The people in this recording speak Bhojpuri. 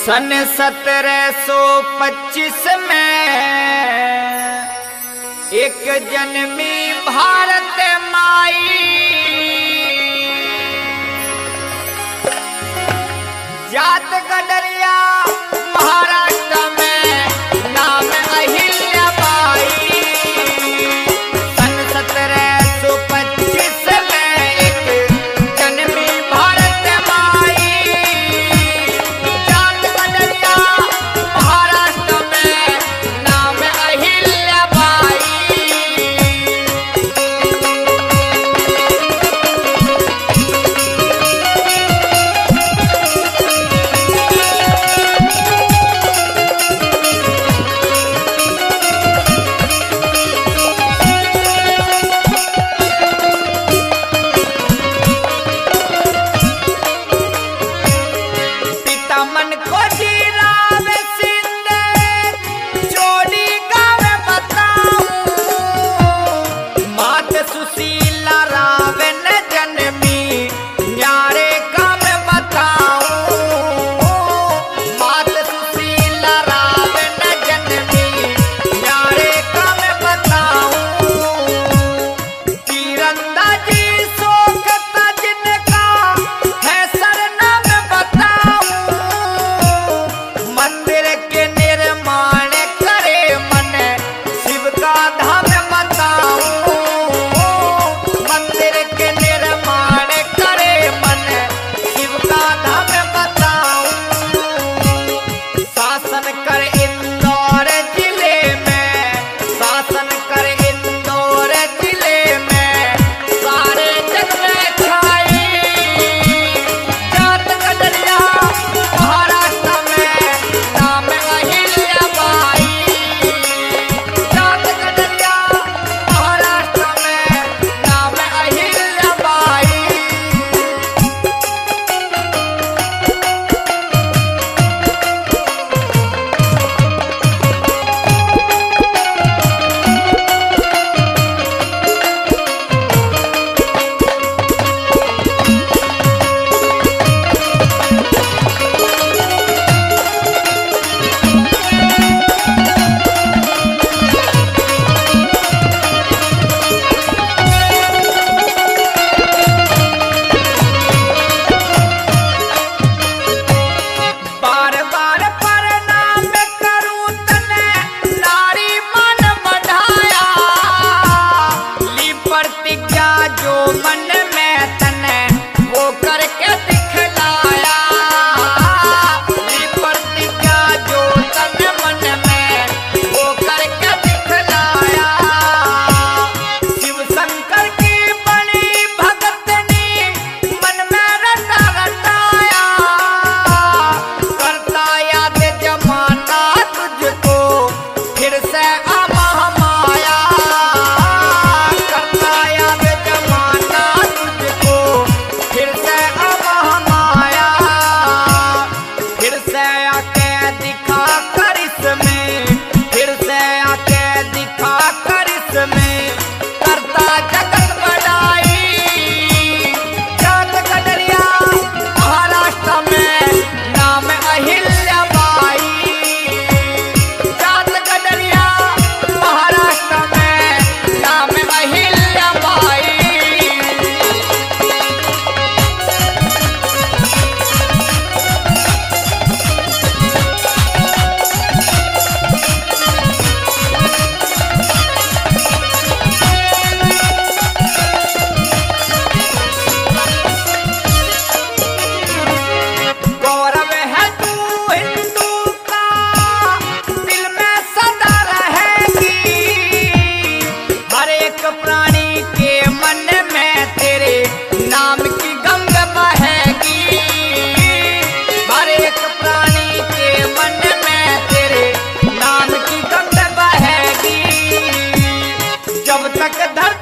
सन 1725 में एक जन्मी भारत माई, जात गडरिया महाराष्ट्र में नाम अहिल्याबाई। सन 1725 में एक जन्मी भारत माई, जात गडरिया महाराष्ट्र में नाम अहिल्याबाई। मन को जीराव सिंधे चोरी गावे बताऊं, मात सुशीला राव न जन्मी न्यारे काम बताऊं। मात सुशीला राव न जन्मी न्यारे काम बताऊं। तीरंदाजी शौक था जिनका है सरनाम बताऊं। मंदिर के निर्माण करे मन शिव का धाम बताऊं। मंदिर के निर्माण करे मन शिव का धाम बताऊं। शासन कर इंदौर जिले में, शासन कर इंदौर जिले में सारे जग में छाई। जात गडरिया महाराष्ट्र में नाम अहिल्याबाई। जात गडरिया महाराष्ट्र में नाम अहिल्याबाई। बार बार प्रणाम करूं तने नारी मन बढ़ाया। ली प्रतिज्ञा जो मन में तने वो करके दिखलाया। ली प्रतिज्ञा जो तन मन में वो करके दिखलाया। शिव शंकर की बड़ी भगतनी मन में रटा रटाया। करता याद जमाना तुझको फिर से माया। करता याद जमाना तुझको फिर से माया। फिर से आके दिखा कर इसमें, फिर से आके दिखा कर इसमें करता जगत बढ़ाई। जात गडरिया महाराष्ट्र में नाम अहिल्याबाई। जात गडरिया महाराष्ट्र में नाम अहिल्याबाई। गौरव है तू हिंदू का, दिल में सदा रहेगी। हर एक प्राणी के मन में तेरे नाम की गंग बहेगी। हर एक प्राणी के मन में तेरे नाम की गंग बहेगी। जब तक धरती